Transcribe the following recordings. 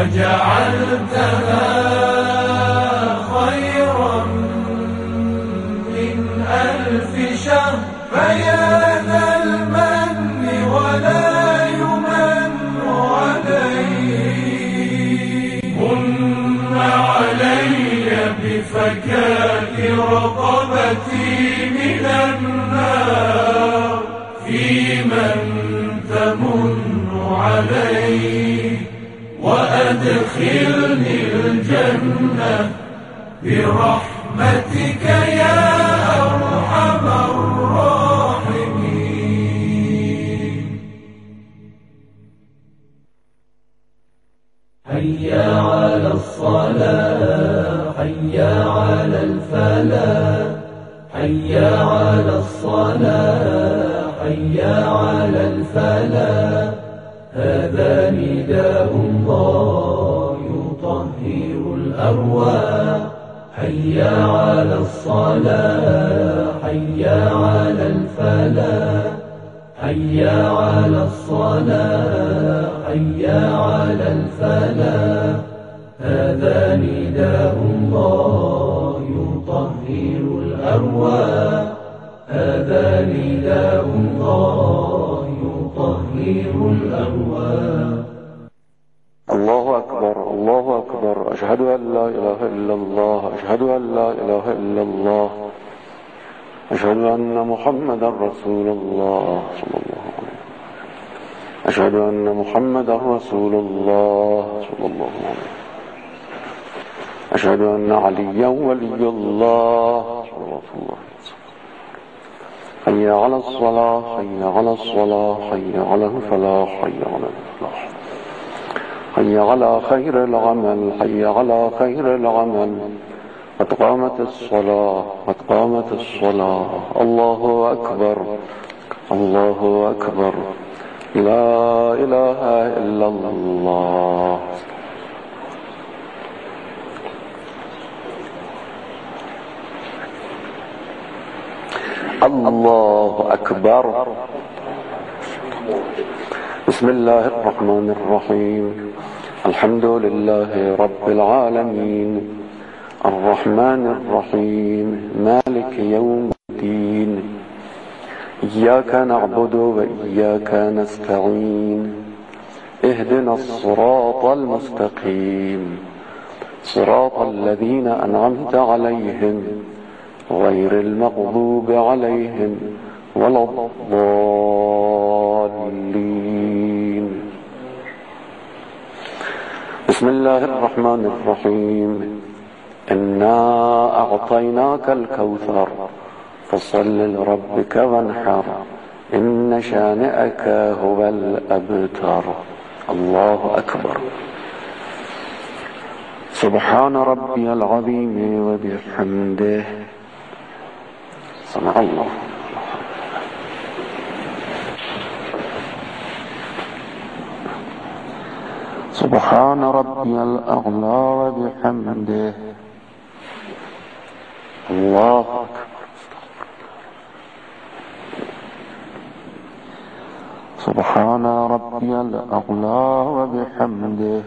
وجعلتها خيرا من 1000 شهر فيا ذا المن ولا يمن عليه من علي بفكاك رقبتي من النار في من تمن عليه وأدخلني الجنة برحمتك يا أرحم الراحمين. هيا على الصلاة هيا على الفلاح هيا على الصلاة هيا على الفلاح هذا نداء الله يطهر الأرواح هيا على الصلاة هيا على الفلاح هيا على الصلاة هيا على الفلاح هذا نداء الله يطهر الأرواح هذا نداء الله يطهر الأرواح. الله أكبر الله أكبر أشهد أن لا إله إلا الله أشهد أن لا إله إلا الله أشهد أن محمدا رسول الله صلى الله عليه وسلم أشهد أن محمدا رسول الله صلى الله عليه وسلم أشهد أن عليا ولي الله صلى الله عليه وسلم حي على الصلاة حي على الصلاة حي على الفلاح حي على الفلاح حي على خير العمل حي على خير العمل قد قامت الصلاة قد قامت الصلاة الله أكبر الله أكبر لا إله إلا الله. الله أكبر. بسم الله الرحمن الرحيم الحمد لله رب العالمين الرحمن الرحيم مالك يوم الدين إياك نعبد وإياك نستعين اهدنا الصراط المستقيم صراط الذين أنعمت عليهم غير المغضوب عليهم ولا الضالين. بسم الله الرحمن الرحيم إنا أعطيناك الكوثر فصل لربك وانحر إن شانئك هو الأبتر. الله أكبر. سبحان ربي العظيم وبحمده سمع الله. سبحان ربي الأعلى وبحمده الله أكبر. سبحان ربي الأعلى وبحمده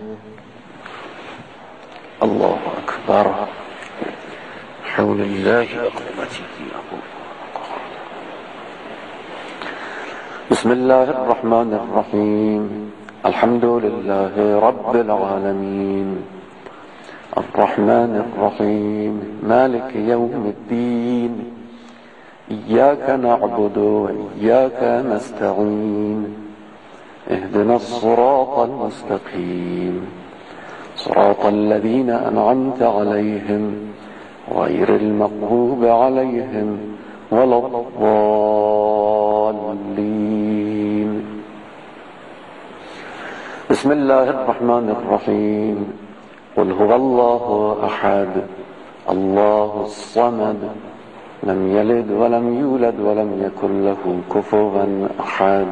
الله أكبر. حول الله وقوته. بسم الله الرحمن الرحيم الحمد لله رب العالمين الرحمن الرحيم مالك يوم الدين إياك نعبد وإياك نستعين اهدنا الصراط المستقيم صراط الذين أنعمت عليهم غير المغضوب عليهم ولا الضالين. بسم الله الرحمن الرحيم قل هو الله أحد الله الصمد لم يلد ولم يولد ولم يكن له كفوا أحد.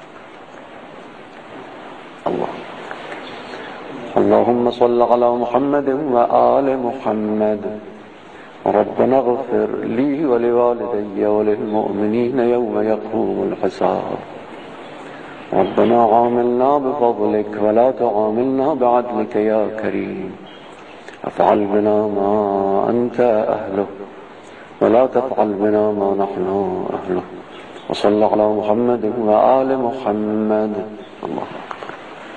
الله اللهم صل على محمد وآل محمد. ربنا اغفر لي ولوالدي وللمؤمنين يوم يقوم الحساب. ربنا عاملنا بفضلك ولا تعاملنا بعدلك يا كريم. افعل بنا ما أنت أهله ولا تفعل بنا ما نحن أهله. وصلى على محمد وآل محمد. الله أكبر.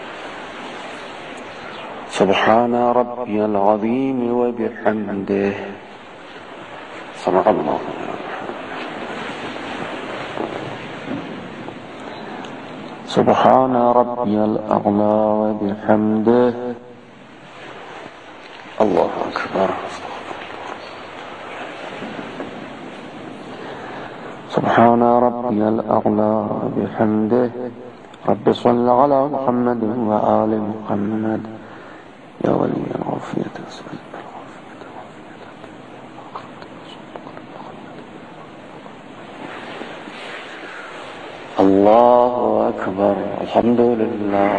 سبحان ربي العظيم وبحمده. صدق الله. سبحان ربي الأعلى وبحمده. الله أكبر. سبحان ربي الأعلى وبحمده. رب صل على محمد وآل محمد. يا ولي العافية أسألك الله أكبر. الحمد لله.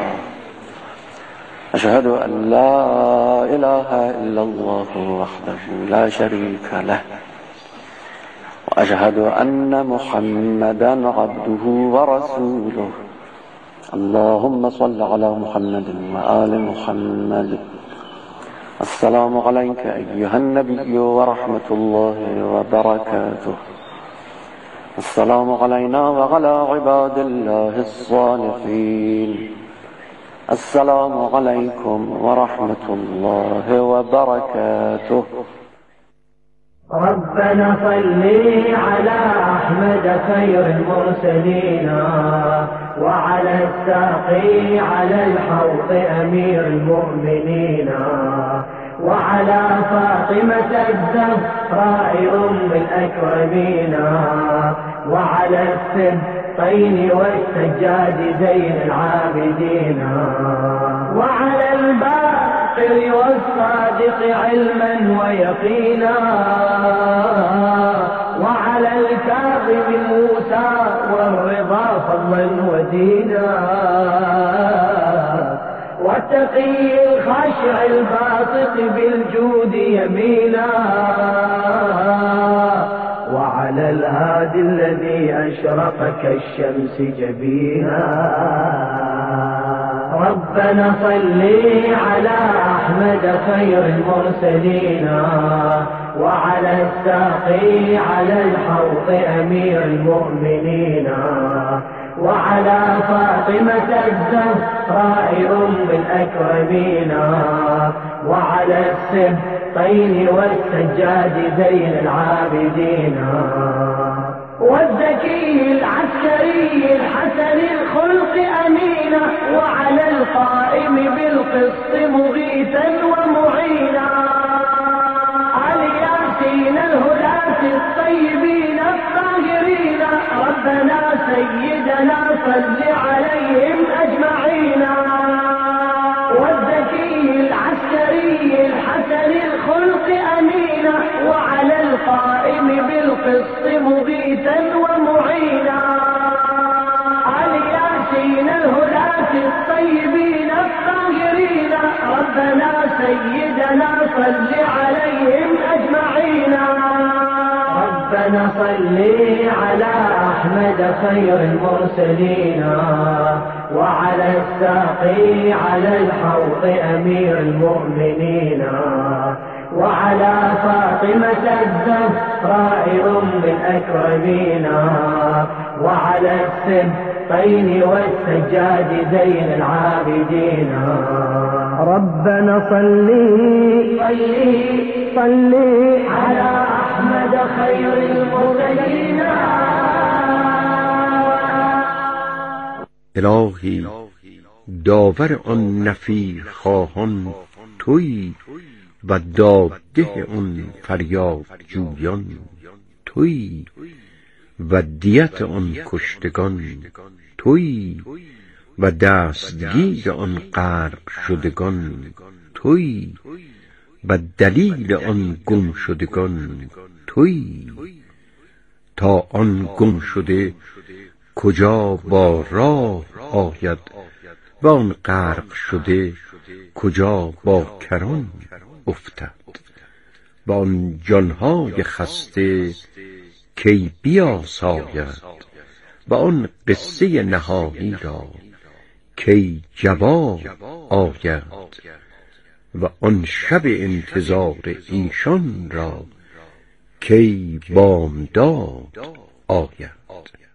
أشهد أن لا إله إلا الله وحده لا شريك له، وأشهد أن محمدا عبده ورسوله. اللهم صل على محمد وآل محمد. السلام عليك أيها النبي ورحمة الله وبركاته. السلام علينا وعلى عباد الله الصالحين. السلام عليكم ورحمة الله وبركاته. ربنا صل على أحمد خير المرسلين، وعلى الساقي على الحوض أمير المؤمنين، وعلى فاطمة الزهراء أم الأكرمين، وعلى السبطين والسجاد زين العابدين، وعلى الباقر والصادق علما ويقينا، وعلى الكاظم موسى والرضا فضلا ودينا، والتقي الخاشع الباسط بالجود يمينا، وعلى الهادي الذي أشرق كالشمس جبينا. ربنا صل على أحمد خير المرسلين، وعلى الساقي على الحوض أمير المؤمنين، وعلى فاطمة الزهراء أم الأكرمين، وعلى السبطين والسجاد زين العابدين، والزكي العسكري الحسن الخلق أمينا، وعلى القائم بالقسط مغيثا ومعينا، الياسين الهداة الطيبين الطاهرين. ربنا سيدنا صل عليهم أجمعين. والزكي العسكري الحسن الخلق أمينا، وعلى القائم بالقسط مغيثا ومعينا، الياسين الهداة الطيبين الطاهرين. ربنا سيدنا صل عليهم أجمعين. ربنا صل على أحمد خير المرسلين، وعلى الساقي على الحوض أمير المؤمنين، وعلى فاطمة الزهراء أم الأكرمين، وعلى السبطين والسجاد زين العابدين. ربنا صل على أحمد خير المرسلين. الهی داور آن نفیر خواهان تویی، و دادده آن فریاد جویان تویی، و دیت آن کشتگان تویی، و دستگیر آن غرق شدگان تویی، و دلیل آن گم شدگان تویی. تا آن گم شده کجا با راه آید، و آن غرق شده کجا با کران افتد. و آن جانهای خسته کی بیاساید، و آن قصه نهایی را کی جواب آید و آن شب انتظار ایشان را کی بامداد آید.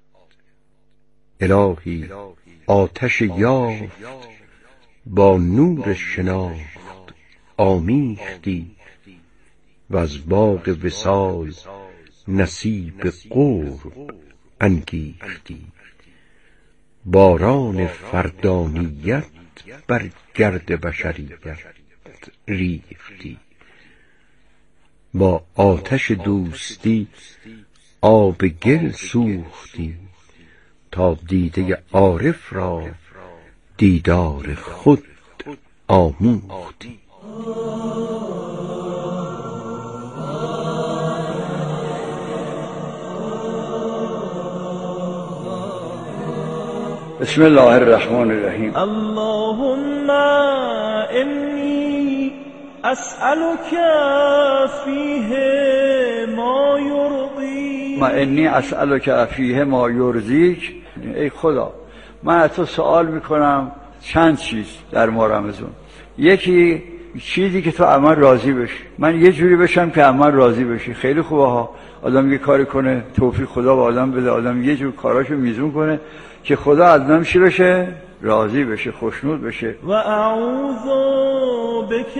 الهی آتش یافت با نور شناخت آمیختی و از باغ وصال نصیب قرب انگیختی. باران فردانیت بر گرد بشریت ریختی. با آتش دوستی آب گل سوختی تا دیده عارف را دیدار خود آموختی. بسم الله الرحمن الرحیم. اللهم انی اسألك فیه ما یرضیک. انی اسألک فیه ما یرضیک. ای خدا من از تو سوال میکنم چند چیز در ماه رمضان. یکی چیزی که تو عمل راضی بشی، من یه جوری بشم که عمل راضی بشی. خیلی خوبه ها آدم یه کاری کنه، توفیق خدا به آدم بده، آدم یه جور کاراشو میزون کنه که خدا از من چی بشه؟ راضی بشه، خوشنود بشه. و اعوذ بک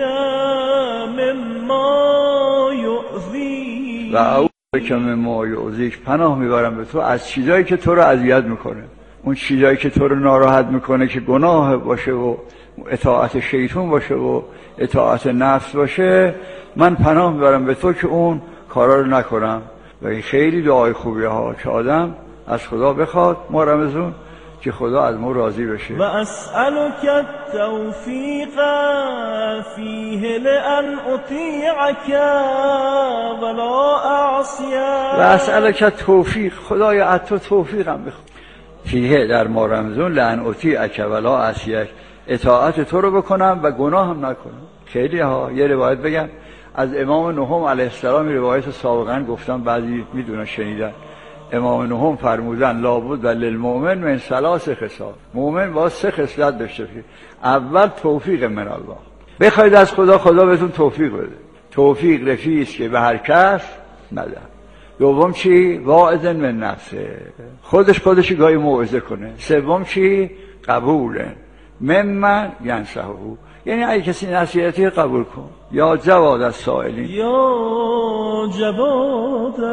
مما یؤذیک. و اعوذ بک مما یؤذیک، پناه میبرم به تو از چیزایی که تو رو اذیت میکنه. اون چیزایی که تو رو ناراحت میکنه که گناه باشه و اطاعت شیطان باشه و اطاعت نفس باشه، من پناه میبرم به تو که اون کارا رو نکنم. و این خیلی دعای خوبیه ها که آدم از خدا بخواد ما رمضان که خدا از ما راضی بشه. و اسألک التوفیق فیه لأن اطیعک ولا اعصیک. و اسألک توفیق، خدایا از تو توفیقم بخوام فیه در ما رمضان لأن اطیعک ولا اعصیک، اطاعت تو رو بکنم و گناه هم نکنم. خیلی ها یه روایت بگم از امام نهم علیه السلام، روایت سابقا گفتم بعضی میدونن شنیدن. امام نهم فرمودن لابد للمؤمن من ثلاث خصال. مؤمن باید 3 خصلت داشته باشه. اول توفیق من الله، بخواید از خدا، خدا بهتون توفیق بده. توفیق رفیعی است که به هر کس نده. دوم چی؟ واعظ من نفسه، خودش گاهی موعظه کنه. سوم چی؟ قبول ممن ینصحه، یعنی اگه کسی نصیحتی قبول کن. یا جواد السائلین، یا جواد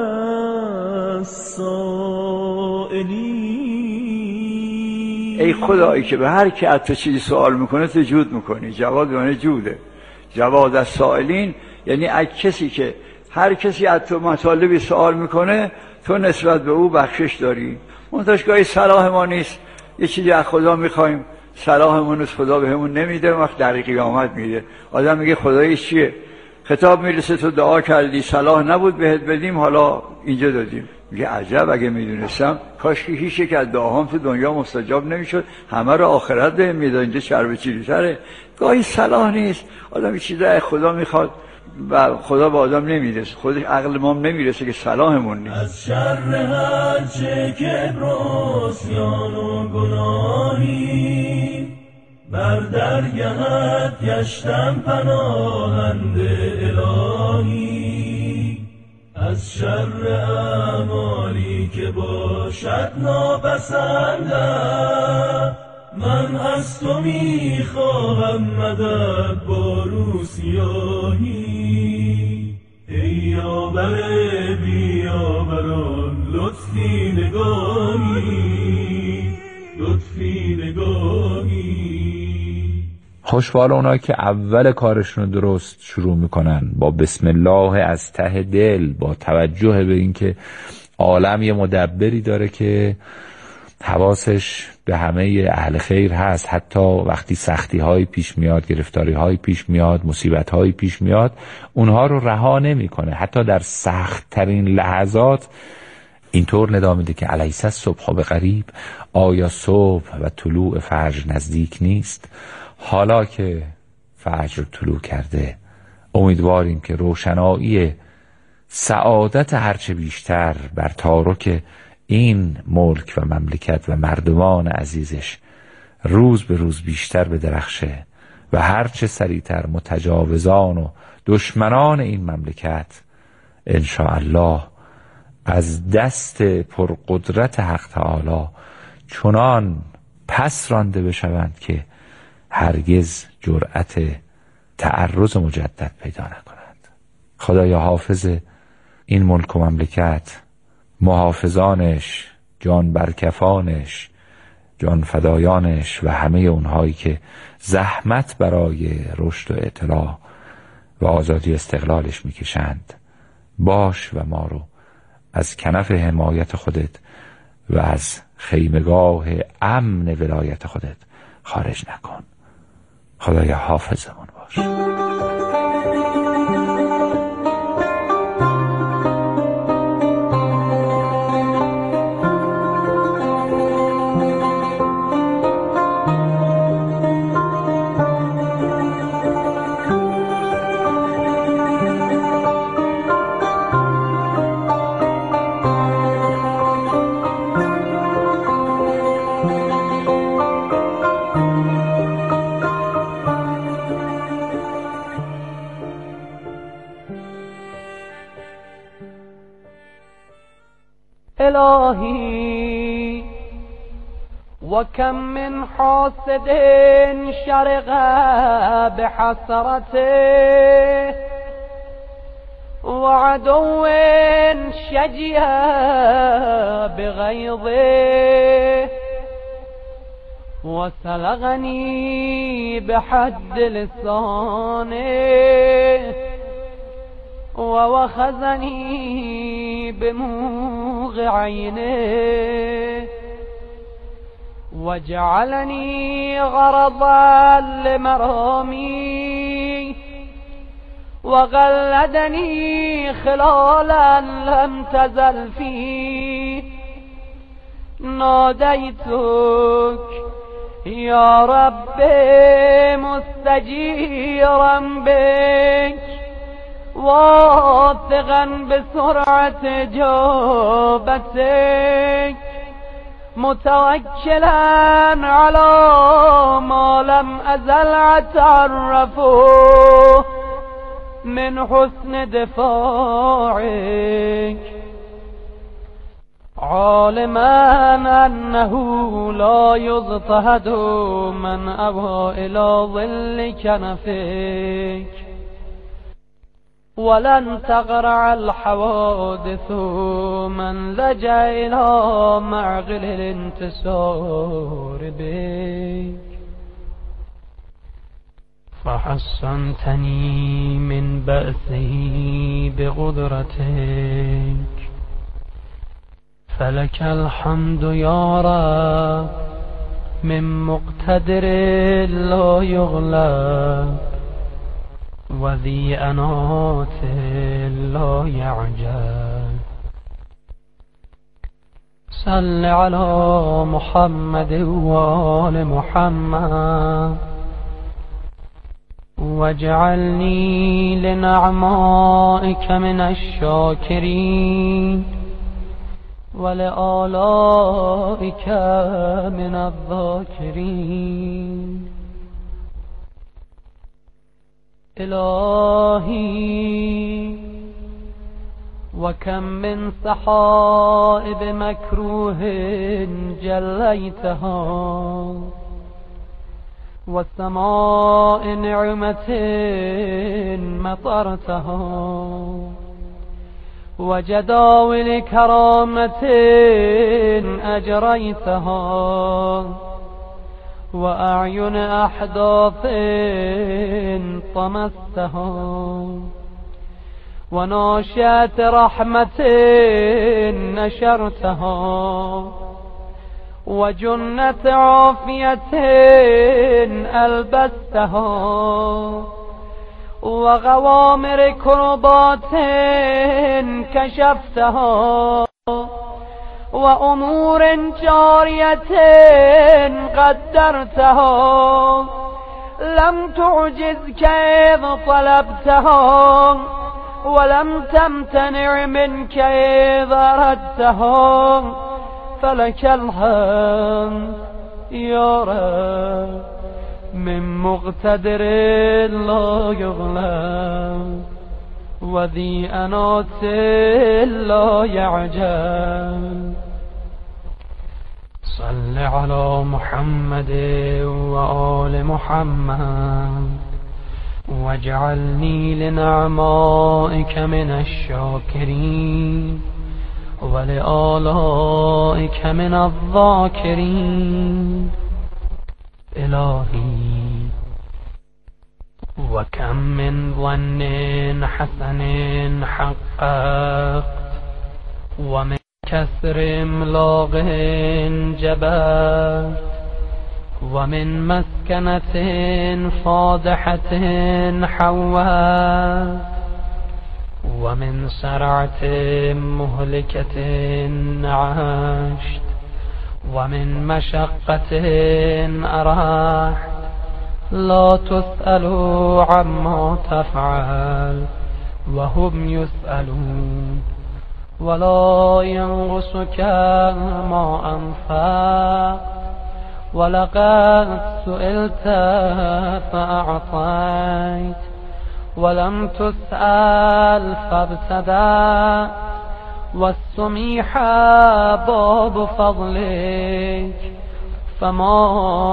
السائلین. ای خدایی که به هر کی از تو چیزی سوال میکنه تو جود میکنی. جواد یعنی جوده. جواد السائلین یعنی کسی که هر کسی از تو مطالبی سوال میکنه تو نسبت به او بخشش داری. منتشگاهی صلاح ما نیست، یه چیزی از خدا میخوایم، صلاحمون از خدا بهمون نمیده، وقت در قیامت میده. آدم میگه خدایی چیه؟ خطاب میرسه تو دعا کردی صلاح نبود بهت بدیم، حالا اینجا دادیم. میگه عجب اگه میدونستم کاش که هیچ یک از دعاهام تو دنیا مستجاب نمیشد، همه رو آخرت بهم میداد. اینجا چرب چیری‌تره. گاهی صلاح نیست، آدم چیزا از خدا میخواد و خدا به آدم نمیرسه، خودش عقل ما نمیرسه که صلاحمون نیست. از شر هر چه کبر و عصیان و گناهی بر درگهت گشتم پناهنده الهی. از شر اعمالی که باشد ناپسندم من از تو میخواهم مدد با روسیاهی. ای یاور بیاوران لطفی نگاهی. خوشحال اونایی که اول کارشون رو درست شروع میکنن با بسم الله از ته دل، با توجه به اینکه عالم یه مدبری داره که حواسش به همه اهل خیر هست. حتی وقتی سختی های پیش میاد، گرفتاری های پیش میاد، مصیبت های پیش میاد، اونها رو رها نمیکنه. حتی در سخت ترین لحظات اینطور ندا میده که الیس الصبح بقریب، آیا صبح و طلوع فجر نزدیک نیست؟ حالا که فجر طلوع کرده امیدواریم که روشنایی سعادت هرچه بیشتر بر تارک این ملک و مملکت و مردمان عزیزش روز به روز بیشتر بدرخشه و هرچه سریعتر متجاوزان و دشمنان این مملکت انشاءالله از دست پرقدرت حق تعالی چنان پس رانده بشوند که هرگز جرأت تعرض مجدد پیدا نکنند. خدایا حافظ این ملک و مملکت، محافظانش، جان برکفانش، جان فدایانش و همه اونهایی که زحمت برای رشد و اطلاع و آزادی و استقلالش میکشند باش و ما رو از کنف حمایت خودت و از خیمگاه امن ولایت خودت خارج نکن. خدایا حافظمون باش. إلهي وكم من حاسد شرق بحسرته وعدو شجي بغيظه وسلغني بحد لسانه ووخزني بموغ عينه وجعلني غرضا لمرامي وغلدني خلالا لم تزل فيه ناديتك يا رب مستجيرا بك واثقا بسرعة جوبتك متوكلا على ما لم أزل أتعرفه من حسن دفاعك عالما أنه لا يضطهد من أبى إلى ظل كنفك ولن تغرع الحوادث من لجأ إلى معقل الانتصار بك فحصنتني من بأسه بقدرتك فلك الحمد يا رب من مقتدر لا يغلب وذي أنات لا يعجل صل على محمد وآل محمد واجعلني لنعمائك من الشاكرين ولآلائك من الذاكرين إلهي وكم من سحائب مكروه جليتها وسماء نعمة مطرتها وجداول كرامة أجريتها وأعين أحداث طمستها وناشئة رحمة نشرتها وجنة عافية ألبستها وغوامر كربات كشفتها وأمور جارية قدرتها لم تعجزك إذ طلبتها ولم تمتنع منك إذ أردتها فلك الحمد يا رب من مقتدر لا يغلب وذي أنات لا يعجل صل على محمد وآل محمد واجعلني لنعمائك من الشاكرين ولآلائك من الذاكرين إلهي وكم من ظن حسن حققت ومن كسر املاق جبت ومن مسكنة فاضحة حوت ومن سرعة مهلكة عشت ومن مشقة أرحت لا تسأل عما تفعل وهم يسألون ولا ينقصك ما أنفقت ولقد سئلت فأعطيت ولم تسأل فابتدأت والسميح باب فضلك فما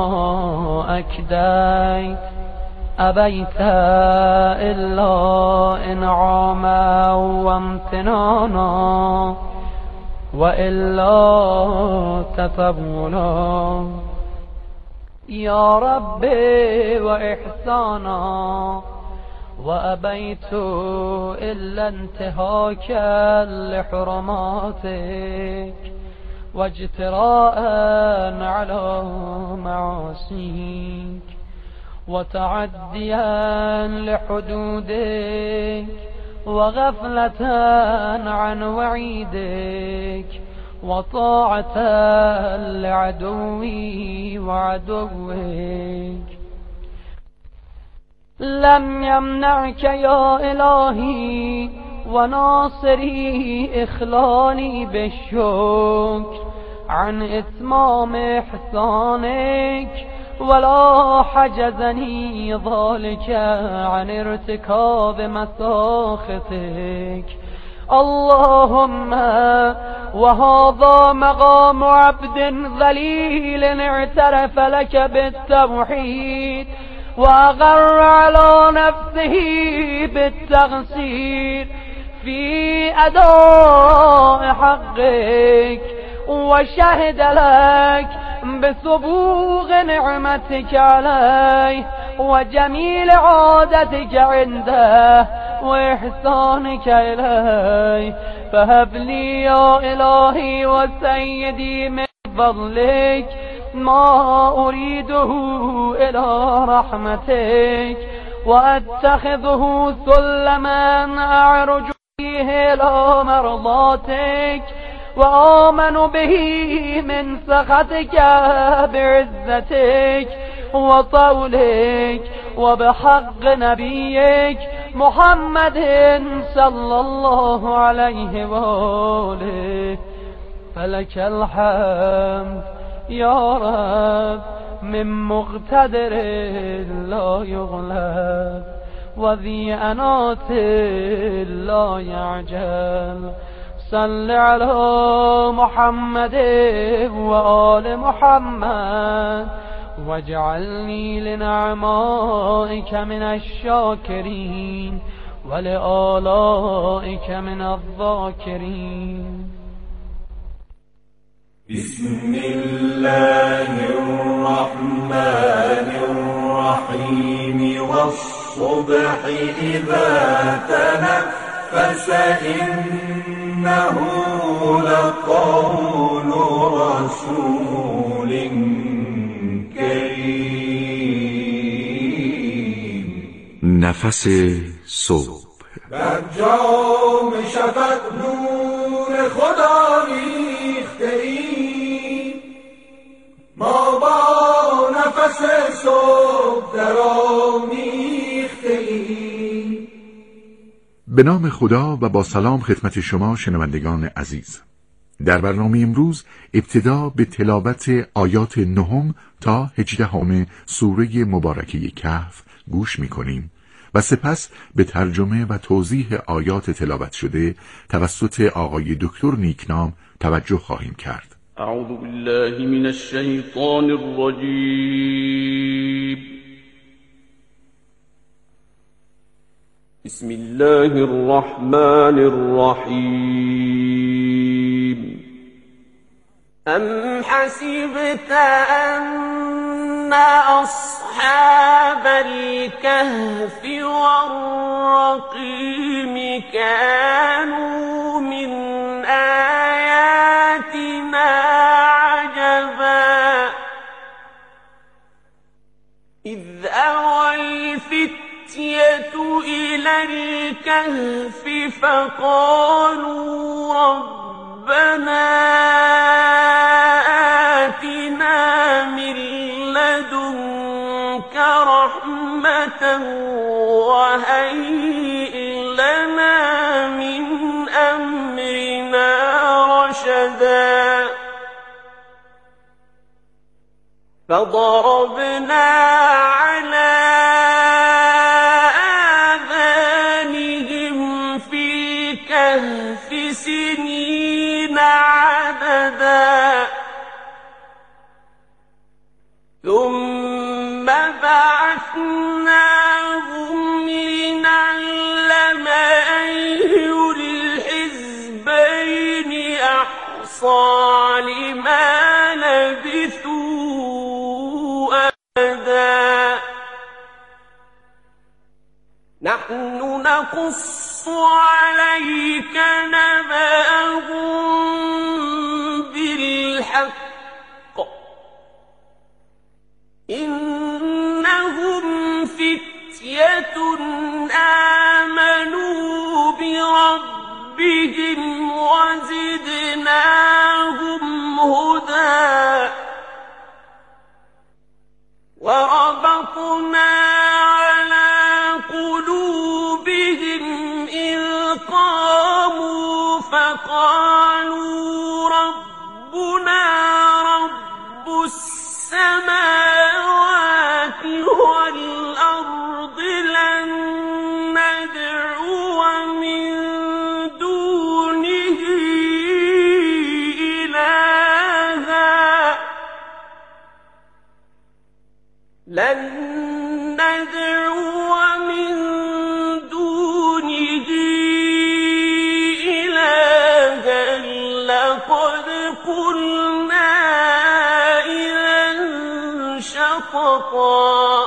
أكديت أبيت إلا إنعاما وامتنانا وإلا تطولا يا ربي وإحسانا وأبيت إلا انتهاكا لحرماتك واجتراء على معاصيك وتعديا لحدودك وغفلة عن وعيدك وطاعة لعدوي وعدوك لم يمنعك يا إلهي وناصري إخلالي بالشكر عن إتمام إحسانك ولا حجزني ذلك عن ارتكاب مساخطك اللهم وهذا مقام عبد ذليل اعترف لك بالتوحيد وأغر على نفسه بالتقصير في أداء حقك وشهد لك بسبوغ نعمتك عليه وجميل عادتك عنده وإحسانك إليه فهب لي يا إلهي وسيدي من فضلك ما أريده إلى رحمتك وأتخذه سلما أعرج فيه إلى مرضاتك وآمن به من سخطك بعزتك وطولك وبحق نبيك محمد صلى الله عليه وآله فلك الحمد يا رب من مقتدر لا يغلب وذي أنات لا يعجل صل على محمد وآل محمد واجعلني لنعمائك من الشاكرين ولآلائك من الذاكرين بسم الله الرحمن الرحيم والصبح إذا تنفس إنه لقول رسول كريم نفس صبح بر جام شفق نور خدا ریخته ایم ما با نفس صبح درآمیخته ایم. به نام خدا و با سلام خدمت شما شنوندگان عزیز. در برنامه امروز ابتدا به تلاوت آیات 9 تا 18 سوره مبارکه کهف گوش می‌کنیم و سپس به ترجمه و توضیح آیات تلاوت شده توسط آقای دکتر نیکنام توجه خواهیم کرد. اعوذ بالله من الشیطان الرجیم. بسم الله الرحمن الرحیم. ام حسبت ان اصحاب الكهف والرقيم كانوا من آياتنا عجبا إذ أوى الفتية إلى الكهف فقالوا ربنا آتنا من لدنك رحمة وهيئ لنا من أمرنا رشدا فضربنا على آذانهم في الكهف سنين عددا ثم بعثناهم لنعلم أي الحزبين أحصى لما لبثوا أمدا نحن نقص عليك نبأهم بالحق إنهم فتية آمنوا بربهم وزدناهم هدى وربطنا على قلوبهم إذ قاموا فقالوا ربنا رب السماوات والأرض لن ندعو من دونه إلها لقد قلنا إذا شططا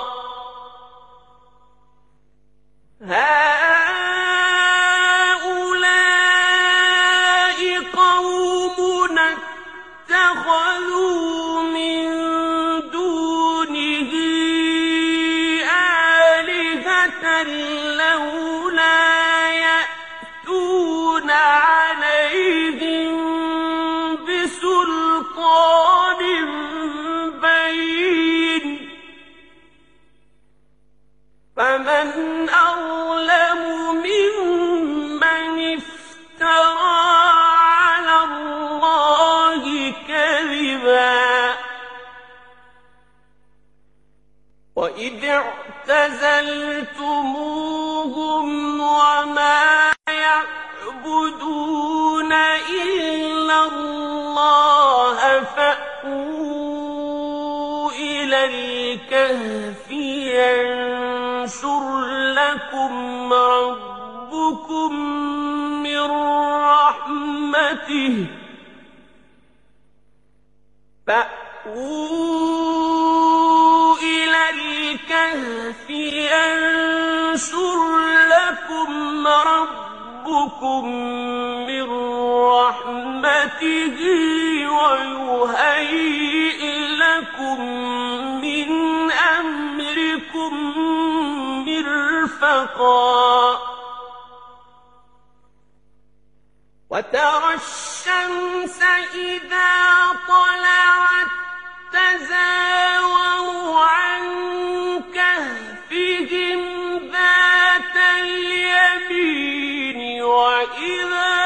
هؤلاء قومنا اتخذوا من دونه آلهة لولا يأتون عليهم بسلطان بين فمن أظلم ممن افترى على الله كذبا وإذ اعتزلتموهم وما يعبدون إلا الله فأووا إلى الكهف ينشر لكم ربكم من رحمته فأووا إلى الكهف ينشر لكم ربكم من رحمته ويهيئ لكم من أمركم مرفقا وترى الشمس إذا طلعت تزاور عن كهفهم ذات اليمين وإذا